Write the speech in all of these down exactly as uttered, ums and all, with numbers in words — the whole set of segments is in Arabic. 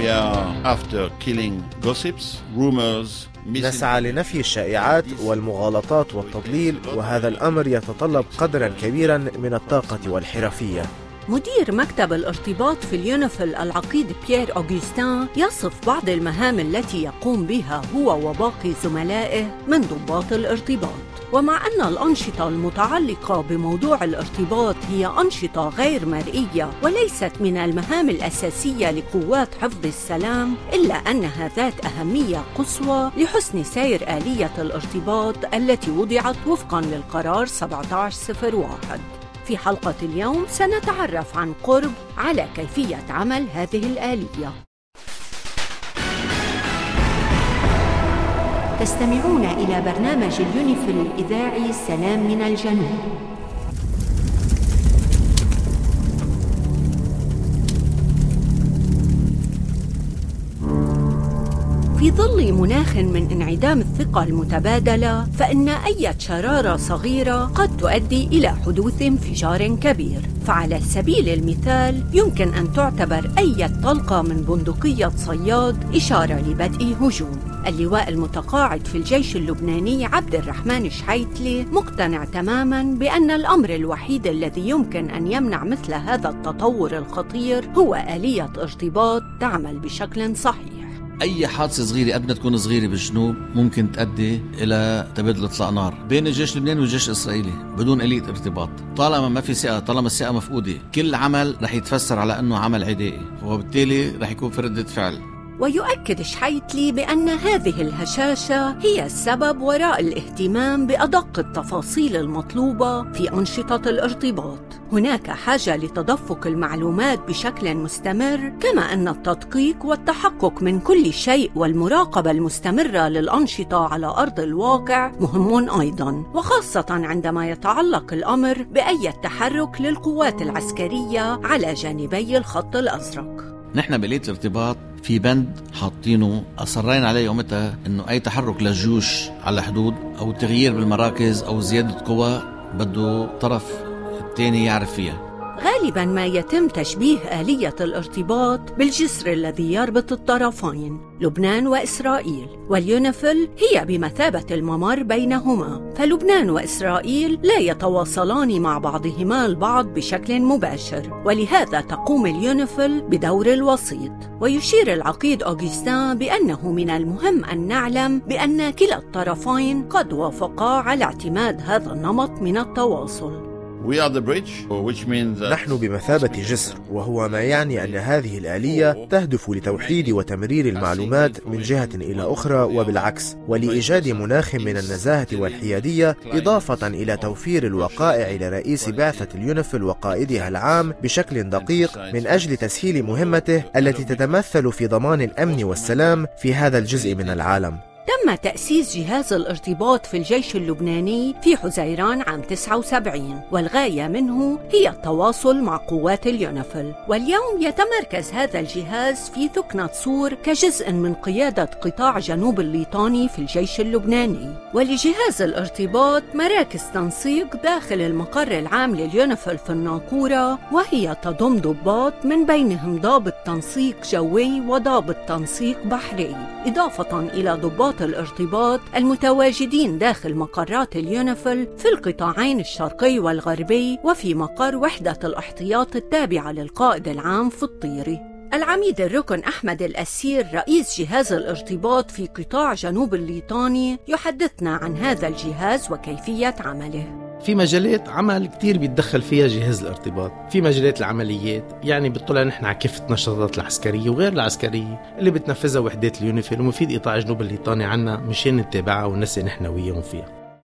We are after killing gossips, rumors. نسعى لنفي الشائعات والمغالطات والتضليل، وهذا الأمر يتطلب قدرا كبيرا من الطاقة والحرفية. مدير مكتب الارتباط في اليونيفيل العقيد بيير أوغوستين يصف بعض المهام التي يقوم بها هو وباقي زملائه من ضباط الارتباط. ومع أن الأنشطة المتعلقة بموضوع الارتباط هي أنشطة غير مرئية وليست من المهام الأساسية لقوات حفظ السلام، إلا أنها ذات أهمية قصوى لحسن سير آلية الارتباط التي وضعت وفقاً للقرار سبعة عشر صفر واحد. في حلقة اليوم سنتعرف عن قرب على كيفية عمل هذه الآلية. تستمعون إلى برنامج اليونيفيل الإذاعي سلام من الجنوب. في ظل مناخ من انعدام الثقة المتبادلة، فإن أي شرارة صغيرة قد تؤدي إلى حدوث انفجار كبير. فعلى سبيل المثال يمكن أن تعتبر أي طلقة من بندقية صياد إشارة لبدء هجوم. اللواء المتقاعد في الجيش اللبناني عبد الرحمن شحيتلي مقتنع تماماً بأن الأمر الوحيد الذي يمكن أن يمنع مثل هذا التطور الخطير هو آلية ارتباط تعمل بشكل صحيح. أي حادثة صغيرة قد ما تكون صغيرة بالجنوب ممكن تؤدي إلى تبادل إطلاق نار بين الجيش اللبناني والجيش الإسرائيلي بدون آلية ارتباط. طالما ما في ثقة، طالما الثقة مفقودة، كل عمل رح يتفسر على أنه عمل عدائي، وبالتالي رح يكون في ردة فعل. ويؤكد شحيتلي بأن هذه الهشاشة هي السبب وراء الاهتمام بأدق التفاصيل المطلوبة في أنشطة الارتباط. هناك حاجة لتدفق المعلومات بشكل مستمر، كما أن التدقيق والتحقق من كل شيء والمراقبة المستمرة للأنشطة على أرض الواقع مهم أيضاً، وخاصة عندما يتعلق الأمر بأي تحرك للقوات العسكرية على جانبي الخط الأزرق. نحن بآلية الارتباط في بند حاطينه أصرين عليه يومتها إنه أي تحرك للجيوش على حدود أو تغيير بالمراكز أو زيادة قوى بده طرف الثاني يعرف فيها. غالباً ما يتم تشبيه آلية الارتباط بالجسر الذي يربط الطرفين لبنان وإسرائيل، واليونيفيل هي بمثابة الممر بينهما. فلبنان وإسرائيل لا يتواصلان مع بعضهما البعض بشكل مباشر، ولهذا تقوم اليونيفيل بدور الوسيط. ويشير العقيد أوغوستين بأنه من المهم أن نعلم بأن كلا الطرفين قد وافقا على اعتماد هذا النمط من التواصل. We are the bridge, which means that نحن بمثابة جسر، وهو ما يعني أن هذه الآلية تهدف لتوحيد وتمرير المعلومات من جهة إلى أخرى وبالعكس، ولإيجاد مناخ من النزاهة والحيادية، إضافة إلى توفير الوقائع لرئيس بعثة اليونيفيل وقائدها العام بشكل دقيق من أجل تسهيل مهمته التي تتمثل في ضمان الأمن والسلام في هذا الجزء من العالم. تم تأسيس جهاز الارتباط في الجيش اللبناني في حزيران عام تسعة وسبعين، والغاية منه هي التواصل مع قوات اليونيفيل. واليوم يتمركز هذا الجهاز في ثكنة صور كجزء من قيادة قطاع جنوب الليطاني في الجيش اللبناني. ولجهاز الارتباط مراكز تنسيق داخل المقر العام لليونيفيل في الناقورة، وهي تضم ضباط من بينهم ضابط تنسيق جوي وضابط تنسيق بحري، إضافة إلى ضباط الارتباط المتواجدين داخل مقرات اليونيفيل في القطاعين الشرقي والغربي، وفي مقر وحدة الاحتياط التابعة للقائد العام في الطيري. العميد الركن أحمد الأسير رئيس جهاز الارتباط في قطاع جنوب الليطاني يحدثنا عن هذا الجهاز وكيفية عمله. في مجالات عمل كتير بيتدخل فيها جهاز الارتباط، في مجالات العمليات، يعني بتطلع نحن على كافة النشاطات العسكرية وغير العسكرية اللي بتنفذها وحدات اليونيفيل، ومفيد قطاع جنوب الليطاني عنا مشان نتابعها ونسي نحن وياهم فيها.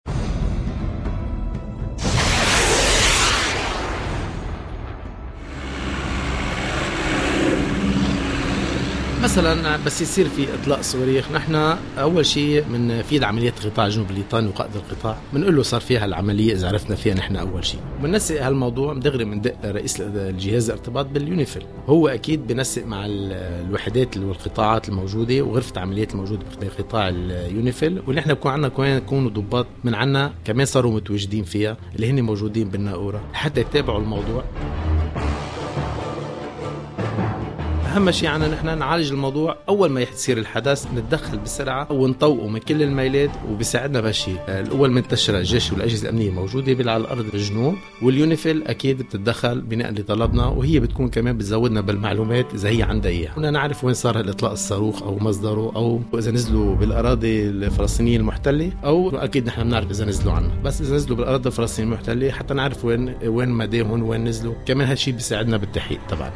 مثلا بس يصير في اطلاق صواريخ، نحن اول شيء من فيد عمليات قطاع جنوب الليطاني وقائد القطاع بنقول له صار فيها العمليه اذا عرفنا فيها نحن اول شيء بننسق هالموضوع دغري من دق رئيس الجهاز الارتباط باليونيفيل. هو اكيد بنسق مع الوحدات والقطاعات الموجوده وغرفه عمليات الموجوده بقطاع اليونيفيل، واللي احنا بكون عندنا كمان يكونوا ضباط من عنا كمان صاروا متواجدين فيها اللي هن موجودين بالناقوره حتى يتابعوا الموضوع. أهم شيء عنا نحن نعالج الموضوع أول ما يصير الحدث، نتدخل بسرعة ونطوقه من كل الميلات وبيساعدنا بهالشيء. الأول منتشرة الجيش والأجهزة الأمنية موجودة على الأرض بالجنوب، واليونيفيل أكيد بتتدخل بناء لطلبنا، وهي بتكون كمان بتزودنا بالمعلومات إذا هي عندها إياها. كنا نعرف وين صار الإطلاق الصاروخ أو مصدره، أو إذا نزلوا بالأراضي الفلسطينية المحتلة، أو أكيد نحن بنعرف إذا نزلوا عنا، بس إذا نزلوا بالأراضي الفلسطينية المحتلة حتى نعرف وين وين مدامهم وين نزلوا. كمان هالشيء بيساعدنا بالتحقيق طبعا.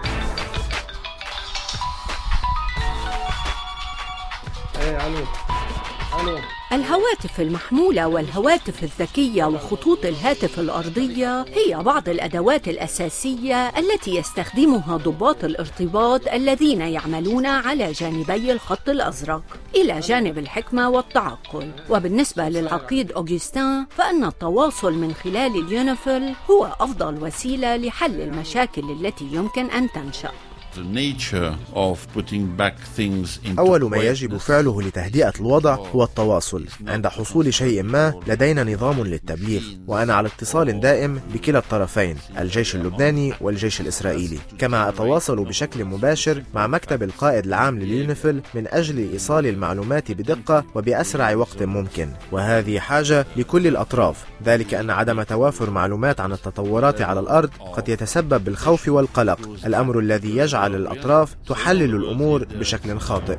ايه الو الو الهواتف المحمولة والهواتف الذكية وخطوط الهاتف الأرضية هي بعض الأدوات الأساسية التي يستخدمها ضباط الارتباط الذين يعملون على جانبي الخط الأزرق إلى جانب الحكمة والتعقل. وبالنسبة للعقيد أوغسطين فإن التواصل من خلال اليونيفيل هو أفضل وسيلة لحل المشاكل التي يمكن أن تنشأ. أول ما يجب فعله لتهدئة الوضع هو التواصل. عند حصول شيء ما لدينا نظام للتبليغ، وأنا على اتصال دائم بكلا الطرفين، الجيش اللبناني والجيش الإسرائيلي. كما أتواصل بشكل مباشر مع مكتب القائد العام لليونيفيل من أجل إيصال المعلومات بدقة وبأسرع وقت ممكن، وهذه حاجة لكل الأطراف، ذلك أن عدم توافر معلومات عن التطورات على الأرض قد يتسبب بالخوف والقلق، الأمر الذي يجعل على الأطراف تحلل الأمور بشكل خاطئ.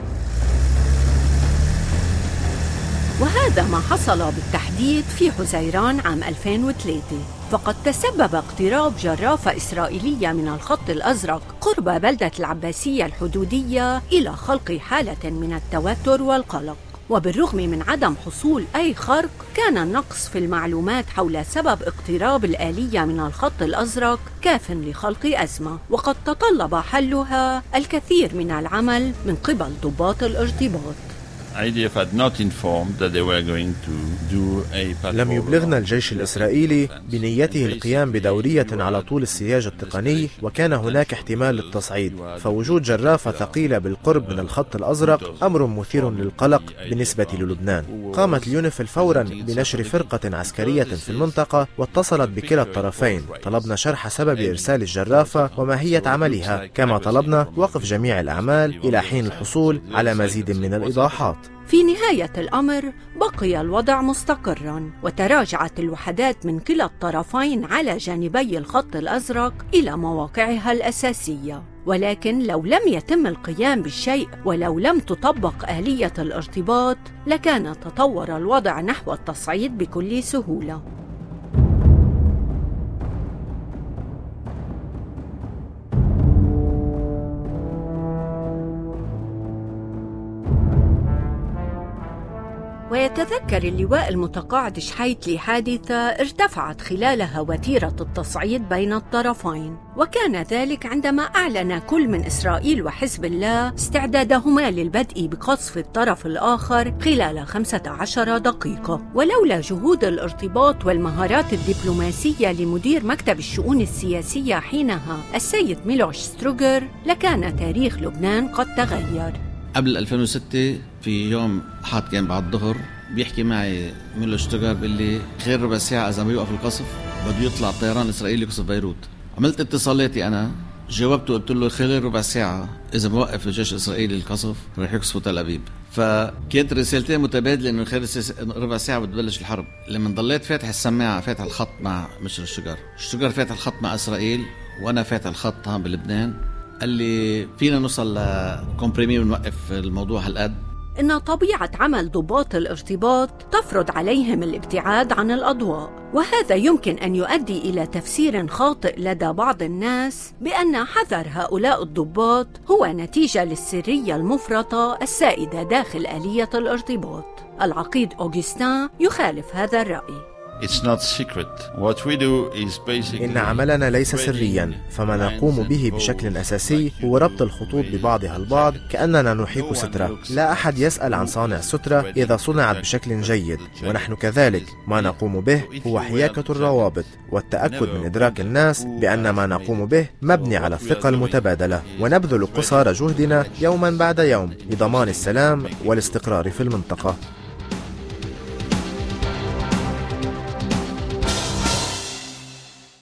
وهذا ما حصل بالتحديد في حزيران عام ألفين وثلاثة، فقد تسبب اقتراب جرافة إسرائيلية من الخط الأزرق قرب بلدة العباسية الحدودية إلى خلق حالة من التوتر والقلق. وبالرغم من عدم حصول أي خرق، كان النقص في المعلومات حول سبب اقتراب الآلية من الخط الأزرق كاف لخلق أزمة، وقد تطلب حلها الكثير من العمل من قبل ضباط الارتباط. لم يبلغنا الجيش الإسرائيلي بنيته القيام بدورية على طول السياج التقني، وكان هناك احتمال للتصعيد، فوجود جرافة ثقيلة بالقرب من الخط الأزرق أمر مثير للقلق بالنسبة للبنان. قامت اليونيفيل فورا بنشر فرقة عسكرية في المنطقة واتصلت بكلا الطرفين. طلبنا شرح سبب إرسال الجرافة وماهية عملها، كما طلبنا وقف جميع الأعمال إلى حين الحصول على مزيد من الإيضاحات. في نهاية الأمر بقي الوضع مستقراً، وتراجعت الوحدات من كلا الطرفين على جانبي الخط الأزرق إلى مواقعها الأساسية. ولكن لو لم يتم القيام بالشيء ولو لم تطبق آلية الارتباط، لكان تطور الوضع نحو التصعيد بكل سهولة. ويتذكر اللواء المتقاعد شحيتلي حادثة ارتفعت خلالها وتيرة التصعيد بين الطرفين، وكان ذلك عندما أعلن كل من إسرائيل وحزب الله استعدادهما للبدء بقصف الطرف الآخر خلال خمسة عشر دقيقة. ولولا جهود الارتباط والمهارات الدبلوماسية لمدير مكتب الشؤون السياسية حينها السيد ميلوش ستروغر، لكان تاريخ لبنان قد تغير. قبل ألفين وستة في يوم حد كان بعد الظهر بيحكي معي ميلوش ستروغر باللي خير ربع ساعة إذا ما يوقف القصف بده يطلع الطيران الإسرائيلي يقصف بيروت. عملت اتصالاتي أنا، جاوبته قلت له خلال ربع ساعة إذا ما وقف الجيش الإسرائيلي القصف رح يقصفوا تل أبيب. فكانت رسالتين متبادلة إنه خلال ربع ساعة بتبلش الحرب. لما ضليت فاتح السماعة فاتح الخط مع مشر ستروغر، ستروغر فاتح الخط مع إسرائيل وأنا فاتح الخط هون بلبنان، قال لي فينا نوصل لكومبريمي ونوقف الموضوع هالقد. إن طبيعة عمل ضباط الارتباط تفرض عليهم الابتعاد عن الأضواء، وهذا يمكن أن يؤدي إلى تفسير خاطئ لدى بعض الناس بأن حذر هؤلاء الضباط هو نتيجة للسرية المفرطة السائدة داخل آلية الارتباط. العقيد أوغسطين يخالف هذا الرأي. إن عملنا ليس سريا، فما نقوم به بشكل أساسي هو ربط الخطوط ببعضها البعض كأننا نحيك سترة. لا أحد يسأل عن صانع السترة إذا صنعت بشكل جيد، ونحن كذلك. ما نقوم به هو حياكة الروابط والتأكد من إدراك الناس بأن ما نقوم به مبني على الثقة المتبادلة، ونبذل قصارى جهدنا يوما بعد يوم لضمان السلام والاستقرار في المنطقة.